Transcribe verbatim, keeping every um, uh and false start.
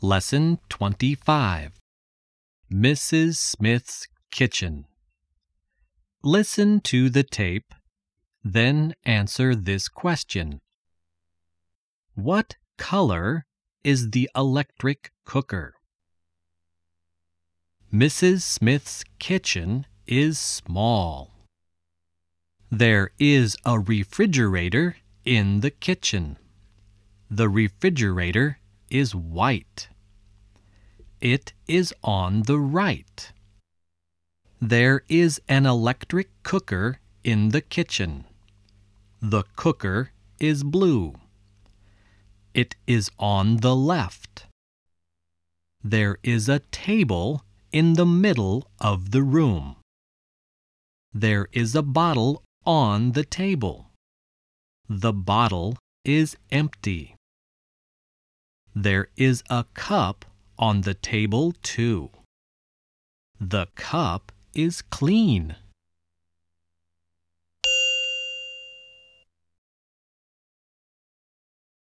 Lesson twenty-five. Missus Smith's Kitchen. Listen to the tape, then answer this question. What color is the electric cooker? Missus Smith's kitchen is small. There is a refrigerator in the kitchen. The refrigerator is white. It is on the right. There is an electric cooker in the kitchen. The cooker is blue. It is on the left. There is a table in the middle of the room. There is a bottle on the table. The bottle is empty. There is a cup on the table too. The cup is clean.